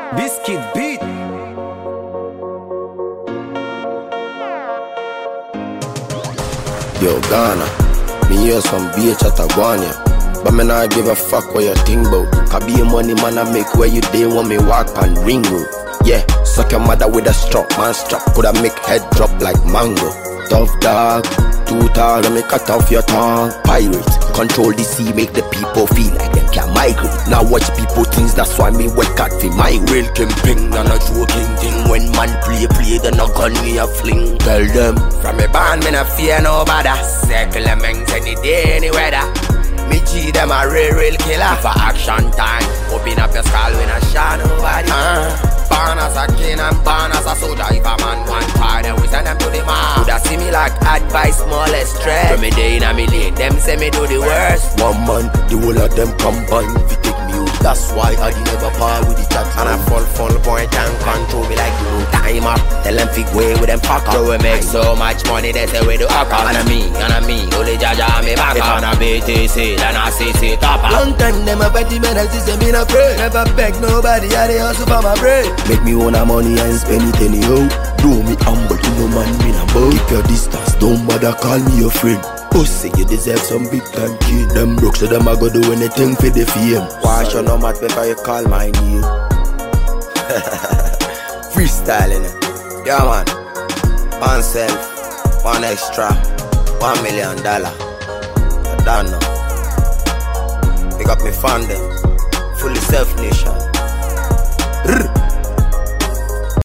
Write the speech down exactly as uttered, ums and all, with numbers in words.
Biscuit beat. Yo, Ghana, me hear some bitch at a Guanya. But me not give a fuck what you think about. Can be a money man I make where you day want me walk on ring road. Yeah, suck your mother with a strap, man strap. Coulda make head drop like mango. Tough dog, too tall, let me cut off your tongue. Pirate, control the sea, make the people feel like them can migrate. Now watch people things, that's why me wet cat fi my real camping and a joking thing. When man play, play, then a gun me a fling. Tell them, from me band, me not fear nobody. Circle them any day, any weather. Me G them a real, real killer. For action time, open up your skull when I shot nobody. Uh. Born as a king and born as a soldier. If a man want power, then we send them to the man. Coulda see me like advice, smallest stress. From me day in a me lane, them say me do the worst. One man, the whole of them combine fi take me out. That's why I did never par with the chat. And I fall, fall point and control me like you know time up. Tell them fi go with them fuck up. So we make so much money, they say we do up. And a me, and a me, only Jaja and me back up. If I'm a B T C, then I C C top up. Long time them a petty men, I see me not afraid. Never beg nobody, I dey hustle for my bread. Make me own a money and spend it anyhow. Do me humble to no man me a bow. Keep your distance, don't bother call me your friend. Pussy, you deserve some big time kid. Them broke so them a go do anything for the fame. Wash your no mat before you call my name. Freestyling it. Yeah man. One self, one extra, one million dollar. I don't know. Pick up me fan them. Fully self nation.